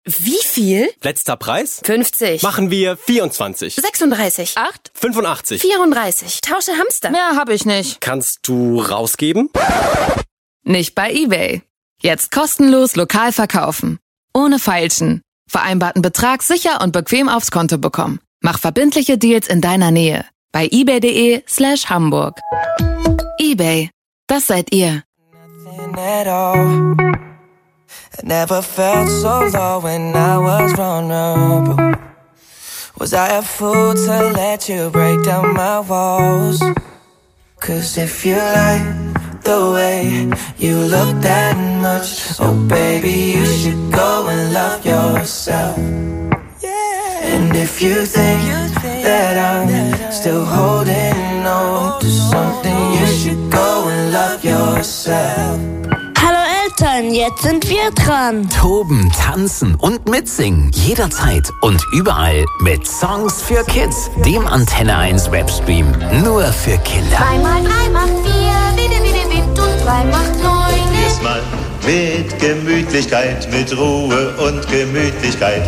Wie viel? Letzter Preis? 50. Machen wir 24. 36. 8? 85. 34. Tausche Hamster. Mehr habe ich nicht. Kannst du rausgeben? Nicht bei eBay. Jetzt kostenlos lokal verkaufen. Ohne Feilschen. Vereinbarten Betrag sicher und bequem aufs Konto bekommen. Mach verbindliche Deals in deiner Nähe. Bei ebay.de/Hamburg. eBay. Das seid ihr. I never felt so low when I was vulnerable. Was I a fool to let you break down my walls? 'Cause if you like the way you look that much, oh baby, you should go and love yourself. And if you think that I'm still holding on to something, you should go and love yourself. Hallo Eltern, jetzt sind wir dran. Toben, tanzen und mitsingen. Jederzeit und überall mit Songs für Kids. Dem Antenne 1 Webstream. Nur für Kinder. 3 mal 3 macht 4, wind und 3 macht 9. Diesmal mit Gemütlichkeit, mit Ruhe und Gemütlichkeit.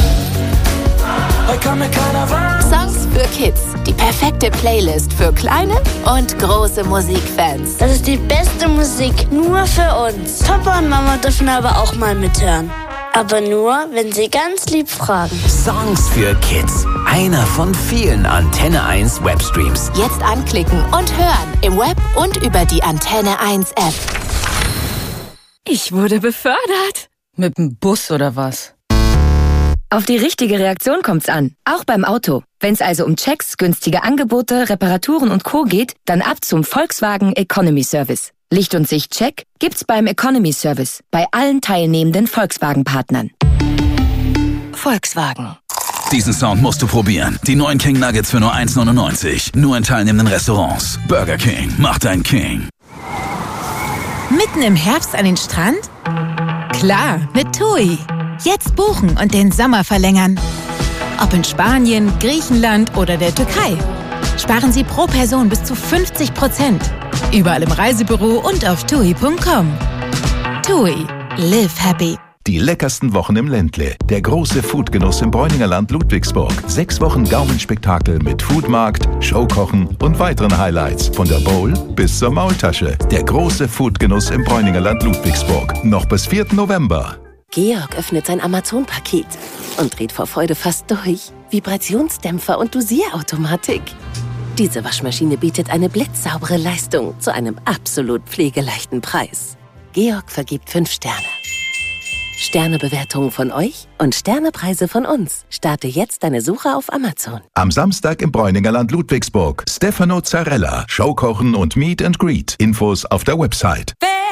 Songs für Kids. Die perfekte Playlist für kleine und große Musikfans. Das ist die beste Musik, nur für uns. Papa und Mama dürfen aber auch mal mithören. Aber nur, wenn sie ganz lieb fragen. Songs für Kids. Einer von vielen Antenne 1 Webstreams. Jetzt anklicken und hören. Im Web und über die Antenne 1 App. Ich wurde befördert. Mit dem Bus oder was? Auf die richtige Reaktion kommt's an, auch beim Auto. Wenn's also um Checks, günstige Angebote, Reparaturen und Co. geht, dann ab zum Volkswagen Economy Service. Licht und Sicht check gibt's beim Economy Service bei allen teilnehmenden Volkswagen-Partnern. Volkswagen. Diesen Sound musst du probieren. Die neuen King Nuggets für nur 1,99. Nur in teilnehmenden Restaurants. Burger King macht ein King. Mitten im Herbst an den Strand? Klar, mit TUI. Jetzt buchen und den Sommer verlängern. Ob in Spanien, Griechenland oder der Türkei. Sparen Sie pro Person bis zu 50%. Überall im Reisebüro und auf TUI.com. TUI. Live happy. Die leckersten Wochen im Ländle. Der große Foodgenuss im Bräuninger Land Ludwigsburg. 6 Wochen Gaumenspektakel mit Foodmarkt, Showkochen und weiteren Highlights. Von der Bowl bis zur Maultasche. Der große Foodgenuss im Bräuninger Land Ludwigsburg. Noch bis 4. November. Georg öffnet sein Amazon-Paket und dreht vor Freude fast durch. Vibrationsdämpfer und Dosierautomatik. Diese Waschmaschine bietet eine blitzsaubere Leistung zu einem absolut pflegeleichten Preis. Georg vergibt 5 Sterne. Sternebewertungen von euch und Sternepreise von uns. Starte jetzt deine Suche auf Amazon. Am Samstag im Bräuninger Land Ludwigsburg. Stefano Zarella. Showkochen und Meet and Greet. Infos auf der Website.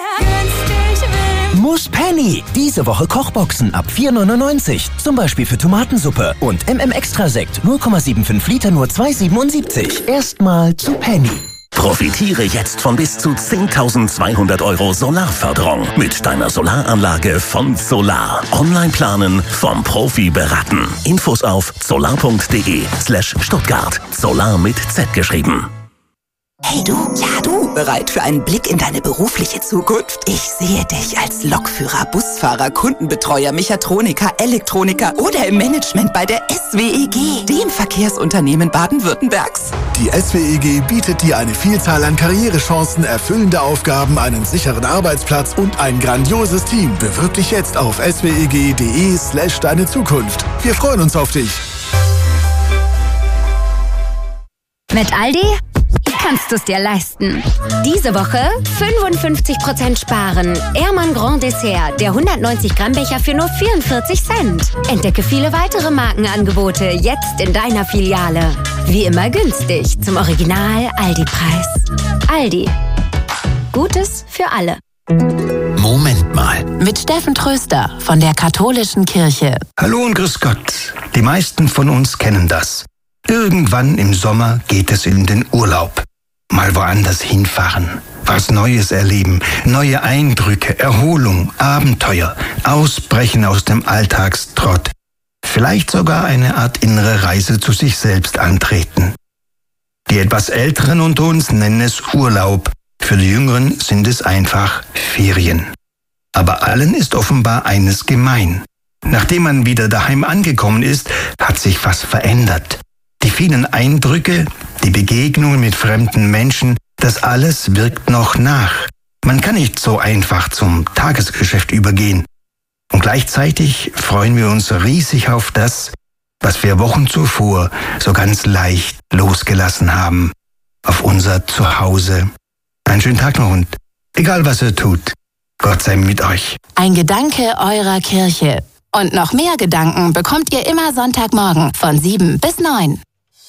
Muss Penny. Diese Woche Kochboxen ab 4,99. Zum Beispiel für Tomatensuppe. Und Extra-Sekt 0,75 Liter nur 2,77. Erstmal zu Penny. Profitiere jetzt von bis zu 10.200 € Solarförderung mit deiner Solaranlage von Solar. Online planen, vom Profi beraten. Infos auf solar.de/Stuttgart. Solar mit Z geschrieben. Hey du, ja du, bereit für einen Blick in deine berufliche Zukunft? Ich sehe dich als Lokführer, Busfahrer, Kundenbetreuer, Mechatroniker, Elektroniker oder im Management bei der SWEG, dem Verkehrsunternehmen Baden-Württembergs. Die SWEG bietet dir eine Vielzahl an Karrierechancen, erfüllende Aufgaben, einen sicheren Arbeitsplatz und ein grandioses Team. Bewirb dich jetzt auf sweg.de/deine Zukunft. Wir freuen uns auf dich. Mit Aldi kannst du es dir leisten. Diese Woche 55% sparen. Ehrmann Grand Dessert, der 190-Gramm-Becher für nur 44 Cent. Entdecke viele weitere Markenangebote jetzt in deiner Filiale. Wie immer günstig, zum Original Aldi-Preis. Aldi. Gutes für alle. Moment mal. Mit Steffen Tröster von der Katholischen Kirche. Hallo und grüß Gott. Die meisten von uns kennen das. Irgendwann im Sommer geht es in den Urlaub. Mal woanders hinfahren, was Neues erleben, neue Eindrücke, Erholung, Abenteuer, Ausbrechen aus dem Alltagstrott. Vielleicht sogar eine Art innere Reise zu sich selbst antreten. Die etwas Älteren unter uns nennen es Urlaub. Für die Jüngeren sind es einfach Ferien. Aber allen ist offenbar eines gemein. Nachdem man wieder daheim angekommen ist, hat sich was verändert. Die vielen Eindrücke, die Begegnungen mit fremden Menschen, das alles wirkt noch nach. Man kann nicht so einfach zum Tagesgeschäft übergehen. Und gleichzeitig freuen wir uns riesig auf das, was wir Wochen zuvor so ganz leicht losgelassen haben. Auf unser Zuhause. Einen schönen Tag noch und egal was ihr tut, Gott sei mit euch. Ein Gedanke eurer Kirche. Und noch mehr Gedanken bekommt ihr immer Sonntagmorgen von 7 bis 9.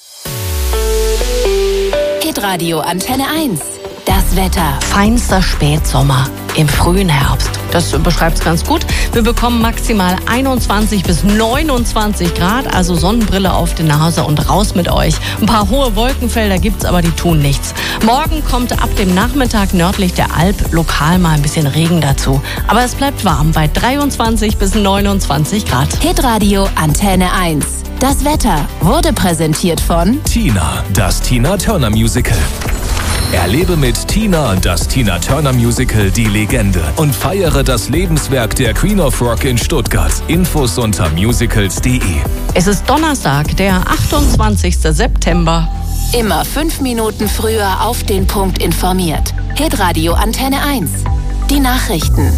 Hitradio Antenne 1. Das Wetter. Feinster Spätsommer im frühen Herbst. Das beschreibt es ganz gut. Wir bekommen maximal 21 bis 29 Grad, also Sonnenbrille auf die Nase und raus mit euch. Ein paar hohe Wolkenfelder gibt's, aber die tun nichts. Morgen kommt ab dem Nachmittag nördlich der Alp lokal mal ein bisschen Regen dazu. Aber es bleibt warm bei 23 bis 29 Grad. Hitradio Antenne 1. Das Wetter wurde präsentiert von Tina, das Tina Turner Musical. Erlebe mit Tina das Tina Turner Musical Die Legende und feiere das Lebenswerk der Queen of Rock in Stuttgart. Infos unter musicals.de. Es ist Donnerstag, der 28. September. Immer 5 Minuten früher auf den Punkt informiert. Hitradio Antenne 1. Die Nachrichten.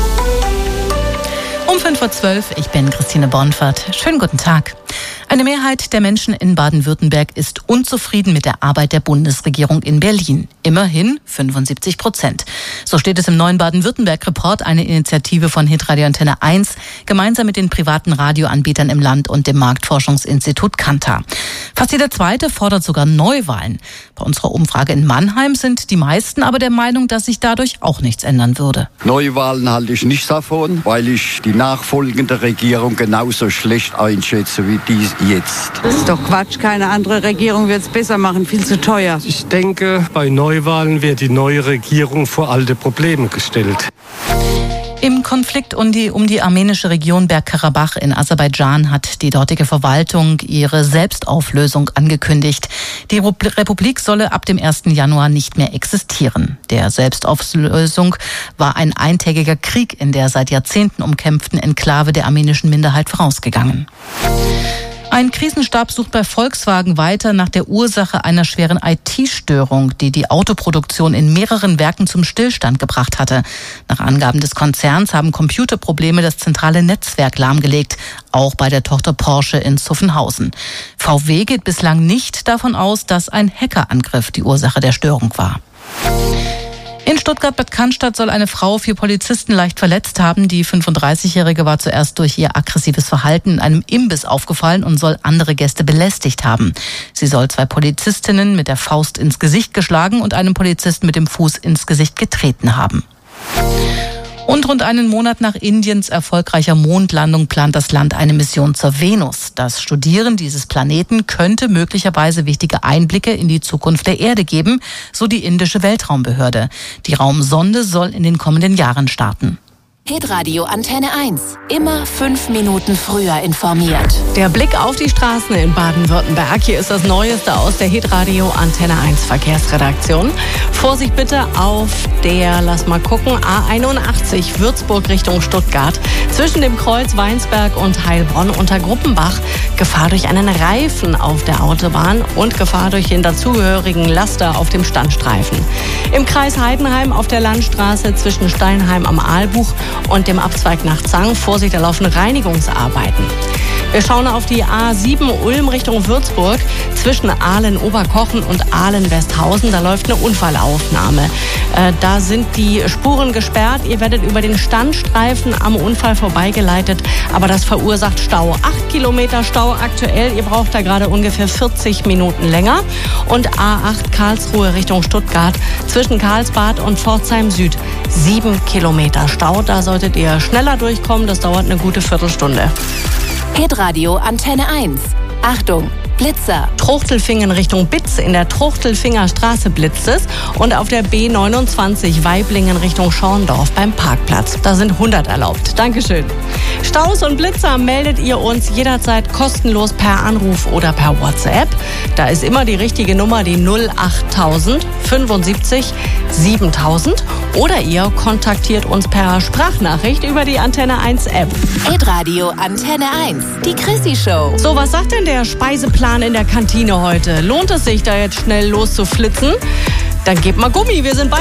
Um 5:12 Uhr, ich bin Christine Bornfert. Schönen guten Tag. Eine Mehrheit der Menschen in Baden-Württemberg ist unzufrieden mit der Arbeit der Bundesregierung in Berlin. Immerhin 75%. So steht es im neuen Baden-Württemberg-Report, eine Initiative von Hitradio Antenne 1, gemeinsam mit den privaten Radioanbietern im Land und dem Marktforschungsinstitut Kantar. Fast jeder Zweite fordert sogar Neuwahlen. Bei unserer Umfrage in Mannheim sind die meisten aber der Meinung, dass sich dadurch auch nichts ändern würde. Neuwahlen halte ich nicht davon, weil ich die nachfolgende Regierung genauso schlecht einschätze wie die jetzt. Das ist doch Quatsch. Keine andere Regierung wird es besser machen. Viel zu teuer. Ich denke, bei Neuwahlen wird die neue Regierung vor alte Probleme gestellt. Im Konflikt um die armenische Region Bergkarabach in Aserbaidschan hat die dortige Verwaltung ihre Selbstauflösung angekündigt. Die Republik solle ab dem 1. Januar nicht mehr existieren. Der Selbstauflösung war ein eintägiger Krieg in der seit Jahrzehnten umkämpften Enklave der armenischen Minderheit vorausgegangen. Ein Krisenstab sucht bei Volkswagen weiter nach der Ursache einer schweren IT-Störung, die die Autoproduktion in mehreren Werken zum Stillstand gebracht hatte. Nach Angaben des Konzerns haben Computerprobleme das zentrale Netzwerk lahmgelegt, auch bei der Tochter Porsche in Zuffenhausen. VW geht bislang nicht davon aus, dass ein Hackerangriff die Ursache der Störung war. In Stuttgart-Bad Cannstatt soll eine Frau 4 Polizisten leicht verletzt haben. Die 35-Jährige war zuerst durch ihr aggressives Verhalten in einem Imbiss aufgefallen und soll andere Gäste belästigt haben. Sie soll 2 Polizistinnen mit der Faust ins Gesicht geschlagen und einem Polizisten mit dem Fuß ins Gesicht getreten haben. Und rund einen Monat nach Indiens erfolgreicher Mondlandung plant das Land eine Mission zur Venus. Das Studieren dieses Planeten könnte möglicherweise wichtige Einblicke in die Zukunft der Erde geben, so die indische Weltraumbehörde. Die Raumsonde soll in den kommenden Jahren starten. Hitradio Antenne 1. Immer 5 Minuten früher informiert. Der Blick auf die Straßen in Baden-Württemberg. Hier ist das Neueste aus der Hitradio Antenne 1 Verkehrsredaktion. Vorsicht bitte auf der, lass mal gucken, A81 Würzburg Richtung Stuttgart. Zwischen dem Kreuz Weinsberg und Heilbronn unter Gruppenbach. Gefahr durch einen Reifen auf der Autobahn und Gefahr durch den dazugehörigen Laster auf dem Standstreifen. Im Kreis Heidenheim auf der Landstraße zwischen Steinheim am Aalbuch und dem Abzweig nach Zang. Vorsicht, da laufen Reinigungsarbeiten. Wir schauen auf die A7 Ulm Richtung Würzburg. Zwischen Ahlen-Oberkochen und Ahlen-Westhausen, da läuft eine Unfallaufnahme. Da sind die Spuren gesperrt. Ihr werdet über den Standstreifen am Unfall vorbeigeleitet, aber das verursacht Stau. 8 Kilometer Stau aktuell. Ihr braucht da gerade ungefähr 40 Minuten länger. Und A8 Karlsruhe Richtung Stuttgart zwischen Karlsbad und Pforzheim Süd. 7 Kilometer Stau. Da solltet ihr schneller durchkommen. Das dauert eine gute Viertelstunde. Hitradio Antenne 1. Achtung, Blitzer. Truchtelfingen Richtung Bitz in der Truchtelfinger Straße blitzt es und auf der B29 Weiblingen Richtung Schorndorf beim Parkplatz. Da sind 100 erlaubt. Dankeschön. Staus und Blitzer meldet ihr uns jederzeit kostenlos per Anruf oder per WhatsApp. Da ist immer die richtige Nummer, die 08000 75 7000. Oder ihr kontaktiert uns per Sprachnachricht über die Antenne 1 App. Hitradio Antenne 1, die Chrissy Show. So, was sagt denn der Speiseplan in der Kantine heute? Lohnt es sich, da jetzt schnell loszuflitzen? Dann gebt mal Gummi, wir sind bei